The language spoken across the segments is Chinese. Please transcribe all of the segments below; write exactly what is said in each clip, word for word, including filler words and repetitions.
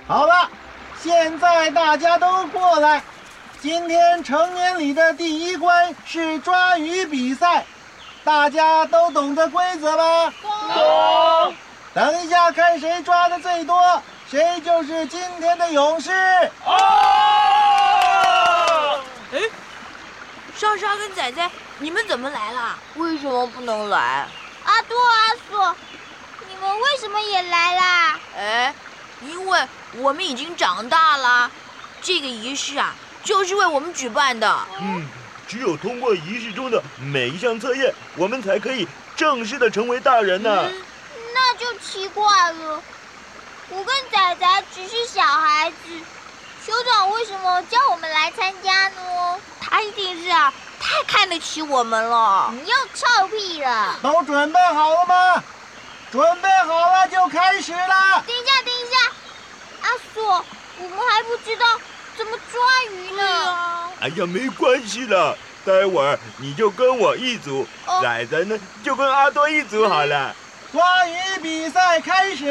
好了，现在大家都过来。今天成年礼的第一关是抓鱼比赛，大家都懂这规则吧？ 懂。 等一下看谁抓的最多，谁就是今天的勇士。 哦！ 哎，莎莎跟仔仔，你们怎么来了？ 为什么不能来？ 阿多、阿索，你们为什么也来啦？ 哎，因为我们已经长大了，这个仪式啊，就是为我们举办的。 嗯，只有通过仪式中的每一项测验，我们才可以正式的成为大人呢。 嗯，那就奇怪了，我跟仔仔只是小孩子，酋长为什么叫我们来参加呢？ 他一定是啊，太看得起我们了。 你又臭屁了！ 都准备好了吗？准备好了就开始了。 等一下，等一下，阿索，我们还不知道怎么抓鱼呢。 啊、 哎呀，没关系了，待会儿你就跟我一组， 哦、 仔仔呢就跟阿多一组好了。 抓鱼比赛开始！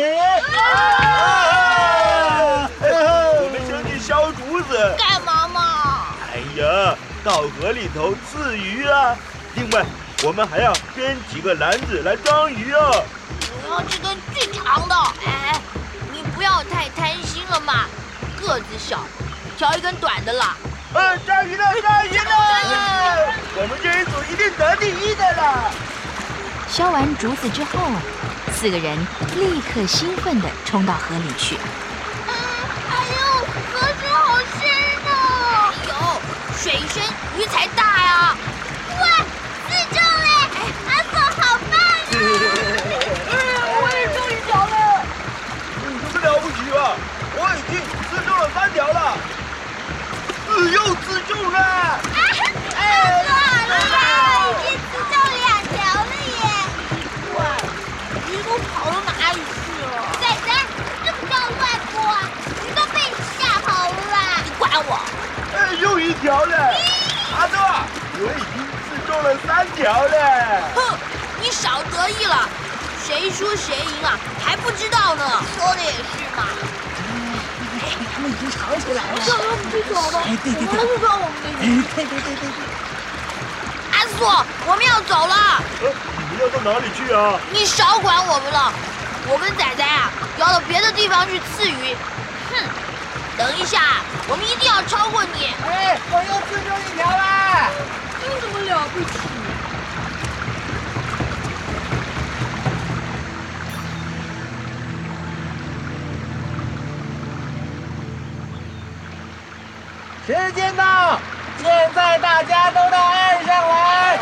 啊、我们先去烧竹子。 干嘛嘛？ 哎呀，到河里头刺鱼啊！另外，我们还要编几个篮子来装鱼啊！ 我要这根最长的。哎，你不要太贪心了嘛，个子小，挑一根短的啦。 啊，抓鱼了，抓鱼了！我们这一组一定得第一的啦！ 烧完竹子之后，四个人立刻兴奋地冲到河里去。 嗯，哎呦，河水好深哦！ 哎呦，水深鱼才大呀！ 哇，刺中嘞！阿索好棒啊！ 我也中一条了。 你这么了不起啊！我已经刺中了三条了，呃，又刺中了！ 啊，阿索好厉害，已经刺中两条了耶！ 鱼都跑到哪里去了？ 仔仔，这不叫乱播啊！鱼都被你吓跑了啦！ 你管我！ 哎，又一条了！阿多，我已经刺中了三条了！ 哼，你少得意了，谁输谁赢啊？还不知道呢。说的也是嘛。 他们已经藏起来了。 让他们去找吧。 哎，对对对， 他们抓我们的鱼。 哎，对对对对对。 阿索，我们要走了。 呃，你们要到哪里去啊？ 你少管我们了。我跟仔仔啊，要到别的地方去刺鱼。哼，等一下，我们一定要超过你。 哎，我又刺中一条啦！ 你怎么了不起？ 时间到，现在大家都到岸上来。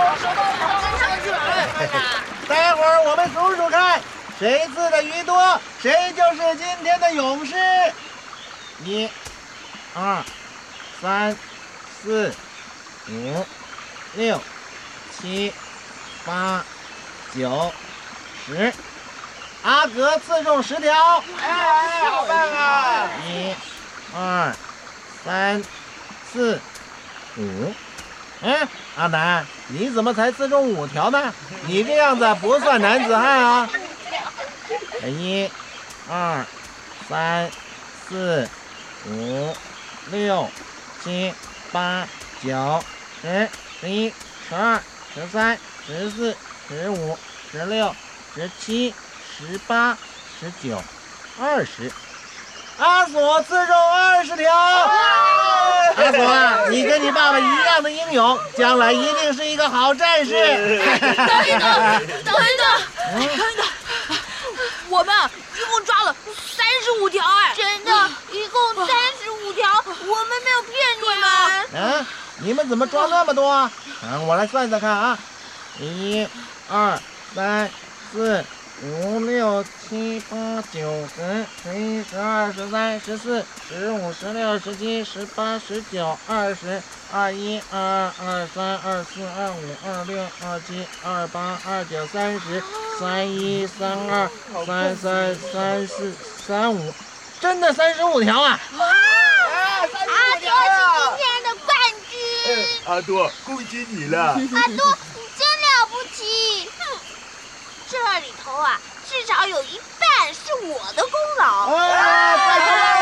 待会儿我们数数看，谁刺的鱼多，谁就是今天的勇士。一、二、三、四、五、六、七、八、九、十。阿格刺中十条。 哎，好棒啊！ 一、二。三、四、五，哎，阿南，你怎么才刺中五条呢？你这样子不算男子汉啊！一、二、三、四、五、六、七、八、九、十、十一、十二、十三、十四、十五、十六、十七、十八、十九、二十。阿索刺中二十条。阿索啊，你跟你爸爸一样的英勇，将来一定是一个好战士。 等一等，等一等，等一等，我们一共抓了三十五条，哎， 真的，一共三十五条，我们没有骗你们。 嗯，你们怎么抓那么多啊？嗯，我来算算看啊，一、二、三、四。五六七八九十十一十二十三十四十五十六十七十八十九二十二一二二二三二四二五二六二七二八二九三十三一三二三三三四三五，真的三十五条啊！ 哇！阿多是今天的冠军。 阿多，恭喜你了！ 阿多，你真了不起！哼，这里头啊，至少有一半是我的功劳。 啊，太棒了！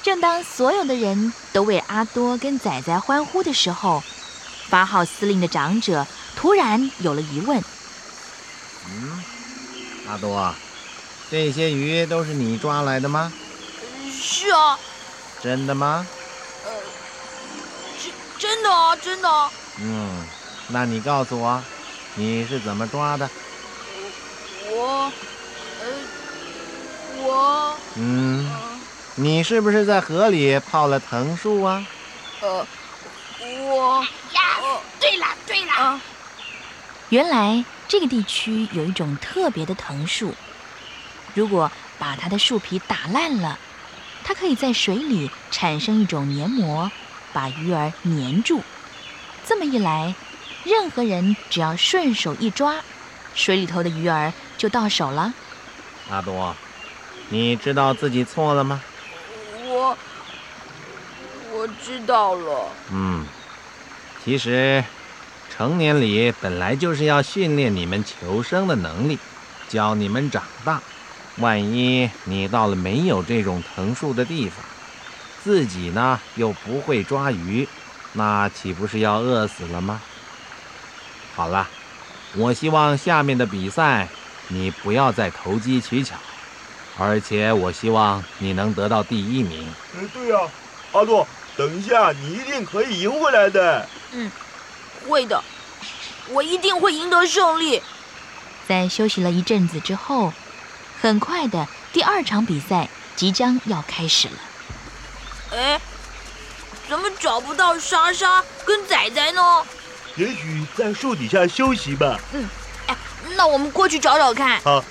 正当所有的人都为阿多跟仔仔欢呼的时候，八号司令的长者突然有了疑问：“ 嗯，阿多，这些鱼都是你抓来的吗？”“ 是啊。”“ 真的吗？”“ 呃，真真的啊，真的。”“ 嗯，那你告诉我，你是怎么抓的？”“ 我，呃，我…… 嗯。”“你是不是在河里泡了藤树啊？”“ 呃，我呀，对了对了， 啊， 原来这个地区有一种特别的藤树，如果把它的树皮打烂了，它可以在水里产生一种黏膜，把鱼儿黏住。这么一来，任何人只要顺手一抓，水里头的鱼儿就到手了。”“ 阿多，你知道自己错了吗？”“ 我我知道了。”“ 嗯，其实成年礼本来就是要训练你们求生的能力，教你们长大。万一你到了没有这种藤树的地方，自己呢又不会抓鱼，那岂不是要饿死了吗？好了，我希望下面的比赛你不要再投机取巧，而且我希望你能得到第一名。”“ 嗯，对呀，阿多，等一下你一定可以赢回来的。”“ 嗯，会的，我一定会赢得胜利。” 在休息了一阵子之后，很快的第二场比赛即将要开始了。 哎，怎么找不到莎莎跟仔仔呢？ 也许在树底下休息吧。 嗯，哎，那我们过去找找看。 好。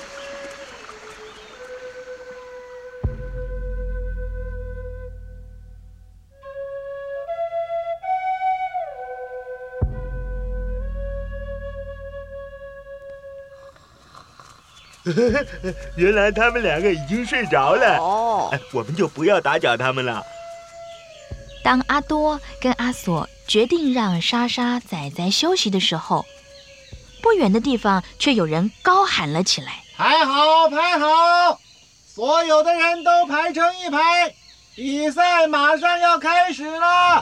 原来他们两个已经睡着了。 哦， 哎，我们就不要打搅他们了。 当阿多跟阿索决定让莎莎、仔仔休息的时候，不远的地方却有人高喊了起来：“ 排好，排好！所有的人都排成一排，比赛马上要开始了！”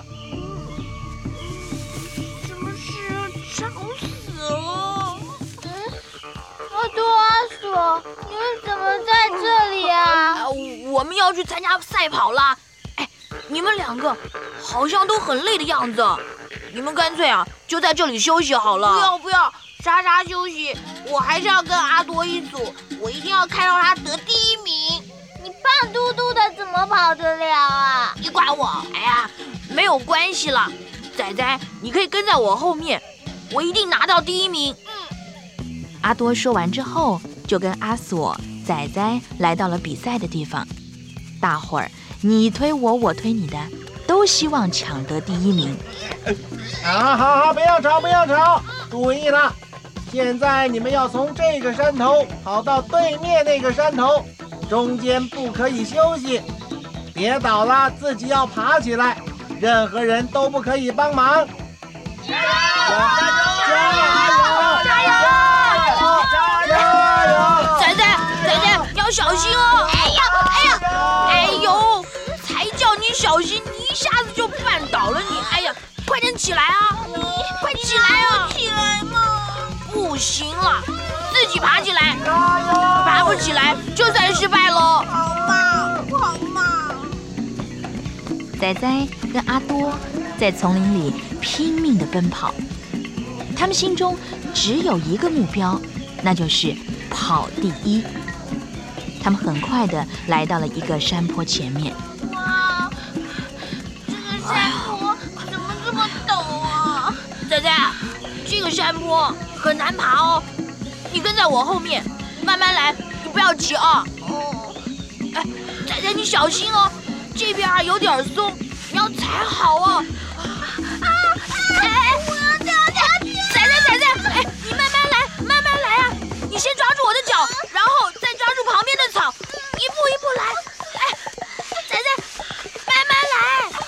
什么事？吵死了！嗯，阿多、阿索，你们怎么在这里啊？ 啊，我们要去参加赛跑啦！哎，你们两个好像都很累的样子，你们干脆啊就在这里休息好了。 不要不要，莎莎休息，我还是要跟阿多一组，我一定要看到他得第一名。你胖嘟嘟的怎么跑得了啊？ 你管我？哎呀，没有关系了，仔仔，你可以跟在我后面，我一定拿到第一名。 嗯。阿多说完之后，就跟阿索、仔仔来到了比赛的地方。大伙儿你推我，我推你的，都希望抢得第一名。 啊，好好，不要吵，不要吵！注意了，现在你们要从这个山头跑到对面那个山头，中间不可以休息，跌倒了自己要爬起来，任何人都不可以帮忙。加油！加油！加油！加油！ 仔仔，仔仔，你要小心哦！ 哎呀，哎呀， 哎呦，才叫你小心，你一下子就绊倒了你！哎呀，快点起来啊！你快起来啊！ 起来嘛！ 不行了，自己爬起来！爬不起来就算失败喽！ 好嘛，好嘛！ 仔仔跟阿多在丛林里拼命地奔跑，他们心中只有一个目标，那就是跑第一。他们很快地来到了一个山坡前面。 哇，这个山坡怎么这么陡啊？ 仔仔，这个山坡很难爬哦，你跟在我后面，慢慢来，你不要急啊。 哦， 哎，仔仔你小心哦，这边啊有点松，你要踩好哦。 啊！哎，我要掉下去！ 仔仔仔仔，哎，你慢慢来，慢慢来啊！你先抓住我的脚，然后再抓住旁边的草，一步一步来。哎，仔仔，慢慢来。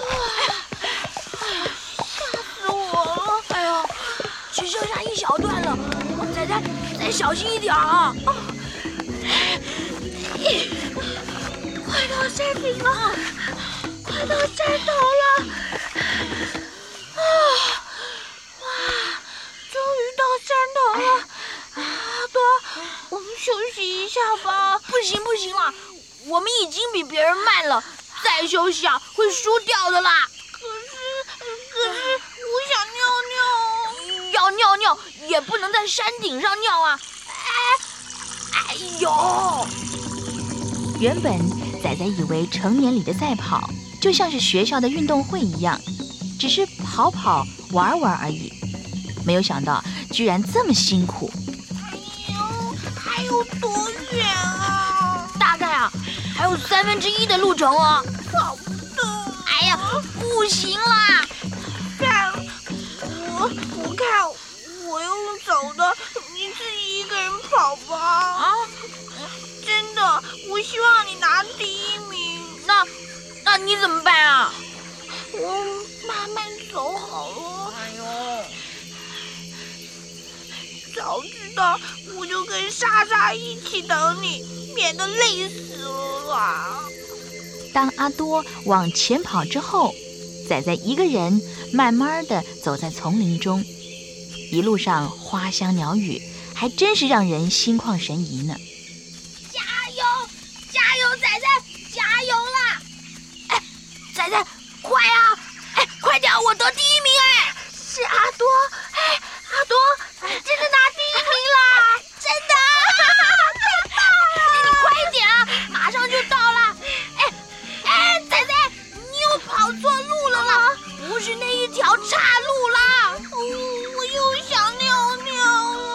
吓死我了！ 哎呦，只剩下一小段了，仔仔再小心一点啊！哎快到山顶了，快到山头了！啊，哇，终于到山头了！阿多，我们休息一下吧。 不行不行了，我们已经比别人慢了，再休息啊会输掉的啦。 可是，可是我想尿尿。 要尿尿也不能在山顶上尿啊！哎，哎呦！ 原本仔仔以为成年里的赛跑就像是学校的运动会一样，只是跑跑玩玩而已，没有想到居然这么辛苦。 哎呦，还有多远啊？ 大概啊，还有三分之一的路程哦。 跑不动。 哎呀，不行啦！ 看，我我看我用走的，你自己一个人跑吧。 啊， 真的，我希望你拿第一名。 那那你怎么办啊？ 我慢慢走好了。 哎呦， 早知道我就跟莎莎一起等你，免得累死了啦。 当阿多往前跑之后，仔仔一个人慢慢地走在丛林中，一路上花香鸟语，还真是让人心旷神怡呢。 加油，加油，仔仔，加油啦！哎，仔仔，快啊！哎，快点，我得第一名哎！ 是阿多，哎，阿多，你真的拿第一名啦！ 真的，太棒了！你快一点啊，马上就到了。哎哎，仔仔，你又跑错路了啦，不是那一条岔路啦。 哦，我又想尿尿了。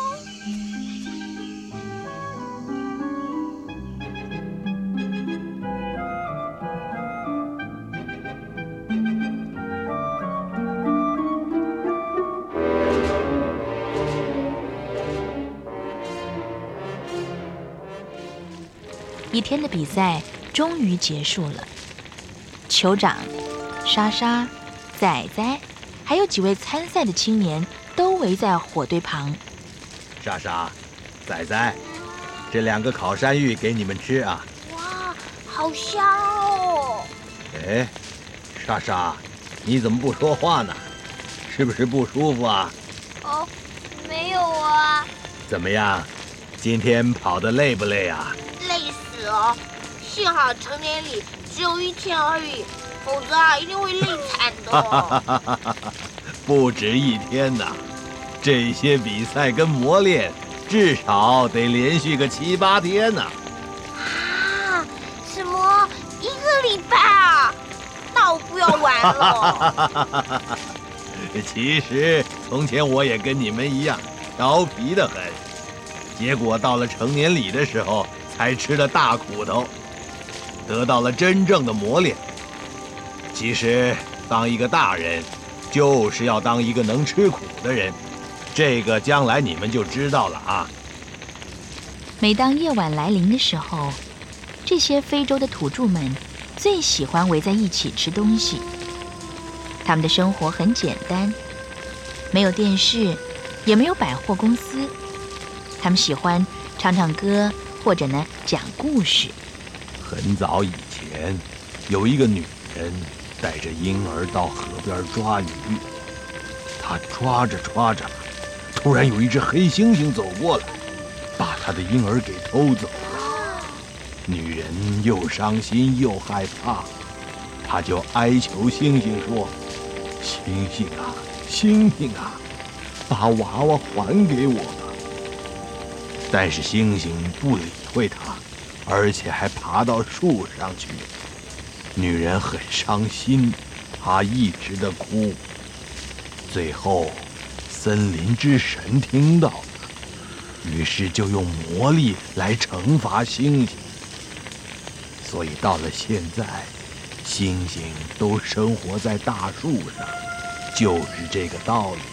一天的比赛终于结束了，酋长、莎莎、仔仔，还有几位参赛的青年都围在火堆旁。 莎莎、仔仔，这两个烤山芋给你们吃啊！ 哇，好香哦！ 哎，莎莎，你怎么不说话呢？是不是不舒服啊？ 哦，没有啊。 怎么样？今天跑得累不累啊？ 累死了！幸好成年礼只有一天而已，否则啊一定会累惨的。 不止一天呐，这些比赛跟磨练至少得连续个七八天呢。 啊，什么一个礼拜啊？那我不要玩了。 其实从前我也跟你们一样调皮得很，结果到了成年礼的时候才吃了大苦头，得到了真正的磨练。其实当一个大人就是要当一个能吃苦的人，这个将来你们就知道了啊。 每当夜晚来临的时候，这些非洲的土著们最喜欢围在一起吃东西。他们的生活很简单，没有电视，也没有百货公司。他们喜欢唱唱歌，或者呢讲故事。 很早以前，有一个女人带着婴儿到河边抓鱼，她抓着抓着，突然有一只黑猩猩走过来，把她的婴儿给偷走了。女人又伤心又害怕，她就哀求猩猩说：“猩猩啊，猩猩啊，把娃娃还给我吧。”但是猩猩不理会她，而且还爬到树上去。女人很伤心，她一直的哭。最后，森林之神听到了，于是就用魔力来惩罚猩猩。所以到了现在，猩猩都生活在大树上，就是这个道理。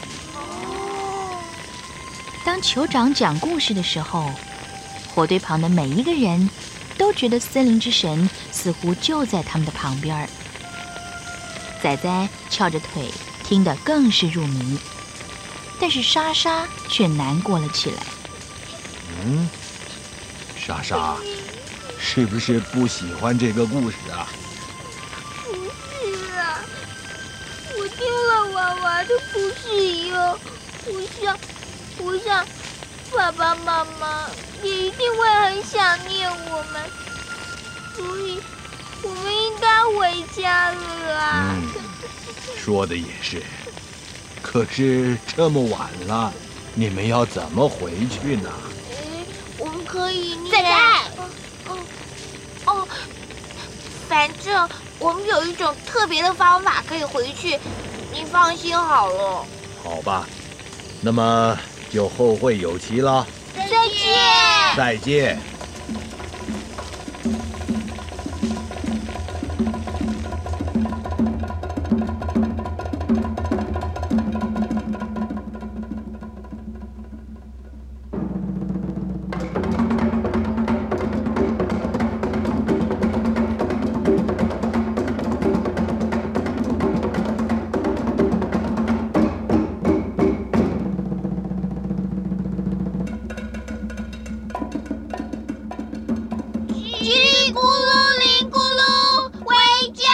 当酋长讲故事的时候，火堆旁的每一个人都觉得森林之神似乎就在他们的旁边。仔仔翘着腿，听得更是入迷，但是莎莎却难过了起来。 嗯，莎莎， 是不是不喜欢这个故事啊？ 不是啊，我听了娃娃的故事以后，我想，我想，爸爸妈妈也一定会很想念我们，所以我们应该回家了啊。 嗯，说的也是。可是这么晚了，你们要怎么回去呢？ 哎，我们可以念。 仔仔， 哦哦，反正我们有一种特别的方法可以回去，你放心好了。 好吧，那么就后会有期了。 再见。 再见。 叽里咕噜哩咕噜，回家。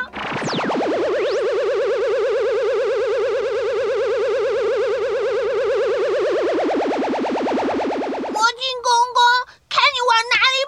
魔镜公公，看你往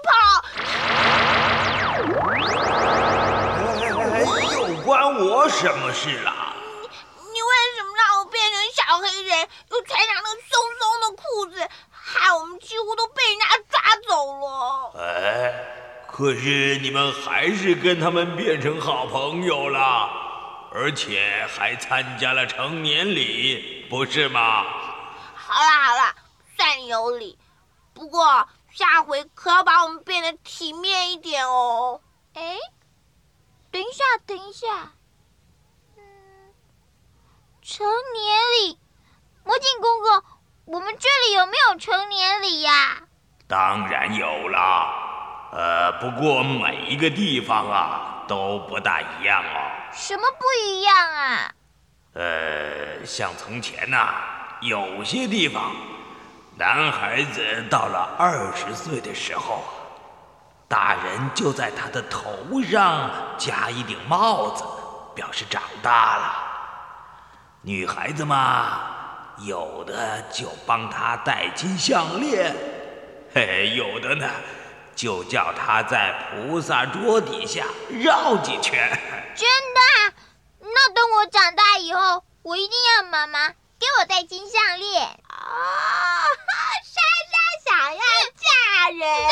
哪里跑！ 又关我什么事啦？ 你为什么让我变成小黑人，又穿上那松松的裤子，害我们几乎都被人家抓走了？ 哎，可是你们还是跟他们变成好朋友了，而且还参加了成年礼，不是吗？ 好啦好啦，算你有理。不过下回可要把我们变得体面一点哦。哎，等一下等一下，嗯，成年礼，魔镜公公，我们这里有没有成年礼呀？ 当然有啦，呃，不过每一个地方啊都不大一样哦。 什么不一样啊？ 呃，像从前呐、啊，有些地方，男孩子到了二十岁的时候，大人就在他的头上加一顶帽子，表示长大了。女孩子嘛，有的就帮他戴金项链，嘿嘿，有的呢就叫他在菩萨桌底下绕几圈。 真的啊？那等我长大以后，我一定要妈妈给我戴金项链啊！莎莎想要嫁人，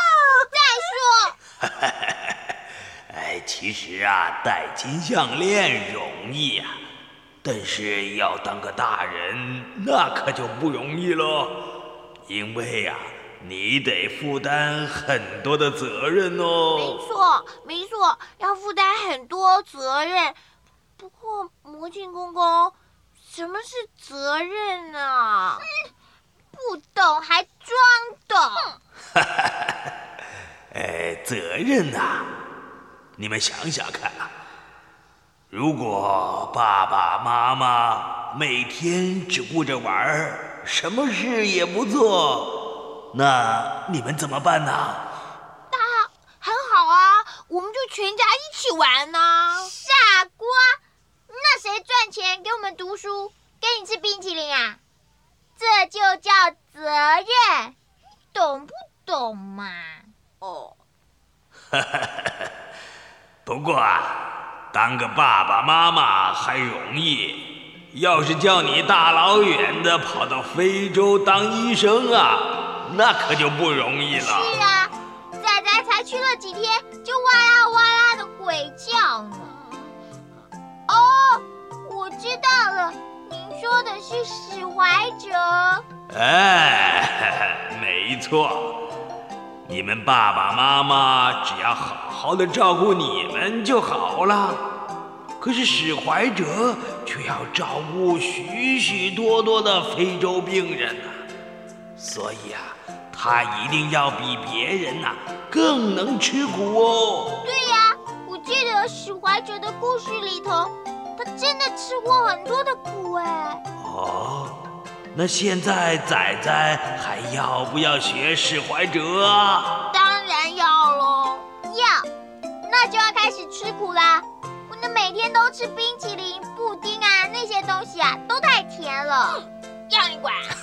再说再说。 哎，其实啊，戴金项链容易啊，但是要当个大人，那可就不容易喽。因为呀、啊，你得负担很多的责任哦。 没错，没错，要负担很多责任。不过，魔镜公公，什么是责任啊？嗯、不懂还装懂。 哎，责任啊，你们想想看啊，如果爸爸妈妈每天只顾着玩，什么事也不做，那你们怎么办呢？ 那很好啊，我们就全家一起玩呢。傻瓜，那谁赚钱给我们读书，给你吃冰淇淋啊？这就叫责任，懂不懂嘛？哦， 不过啊，当个爸爸妈妈还容易，要是叫你大老远的跑到非洲当医生啊，那可就不容易了。 是啊，仔仔才去了几天，就哇啦哇啦的鬼叫呢。哦，我知道了，您说的是史怀哲。 哎，没错。你们爸爸妈妈只要好好的照顾你们就好了，可是史怀哲却要照顾许许多多的非洲病人啊，所以啊，他一定要比别人呐、啊、更能吃苦哦。 对呀、啊，我记得史怀哲的故事里头，他真的吃过很多的苦哎。 哦。那现在仔仔还要不要学史怀哲啊？ 当然要大就要开始吃苦啦。不能每天都吃冰淇淋、布丁啊，那些东西啊都太甜了。 要你管！